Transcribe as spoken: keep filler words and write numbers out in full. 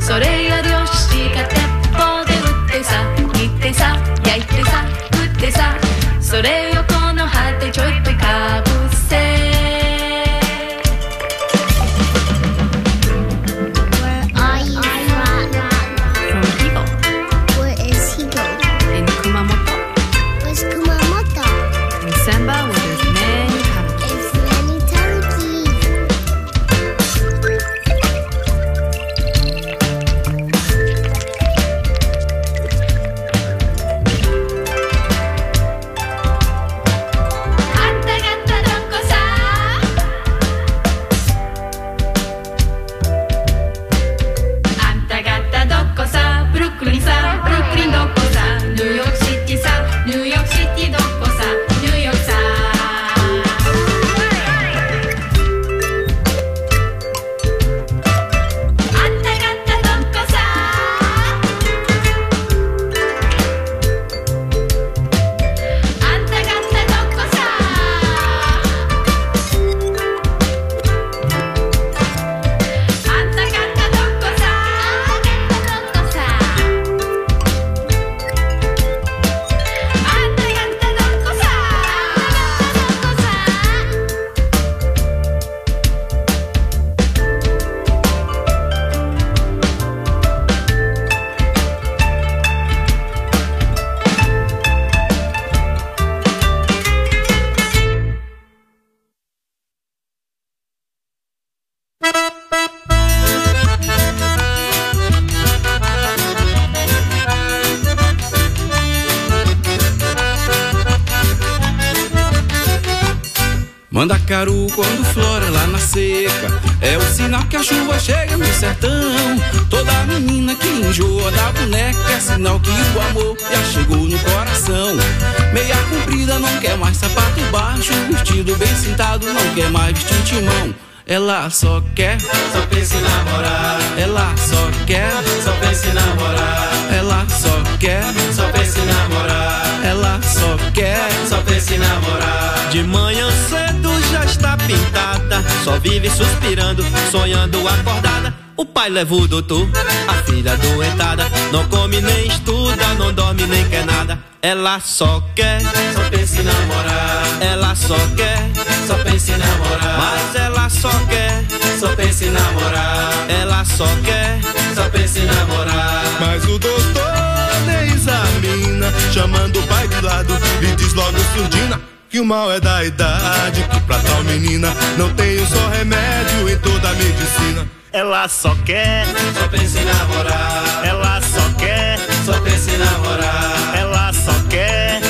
それよりおしが鉄砲で撃ってさ切ってさ焼いてさ食ってさそれをこの果てちょいとかぶせ Mandacaru quando flora lá na seca é o sinal que a chuva chega no sertão. Toda menina que enjoa da boneca é sinal que o amor já chegou no coração. Meia comprida não quer mais sapato baixo, vestido bem sentado não quer mais vestir timão. Ela só quer, só pensa em namorar. Ela só quer, só pensa em namorar. Ela só quer, só pensa em namorar. Ela só quer, só pensa em namorar. De manhã cedo já está pintada, só vive suspirando, sonhando acordada. O pai leva o doutor, a filha doentada, não come nem estuda, não dorme nem quer nada. Ela só quer, só pensa em namorar. Ela só quer, só pensa em namorar. Mas ela só quer, só pensa em namorar. Ela só quer, só pensa em namorar. Mas o doutor nem examina, chamando o pai de lado e diz logo surdina que o mal é da idade, que pra tal menina não tem um só remédio em toda a medicina. Ela só quer, só pensa em namorar. Ela só quer, só pensa em namorar. Ela só quer,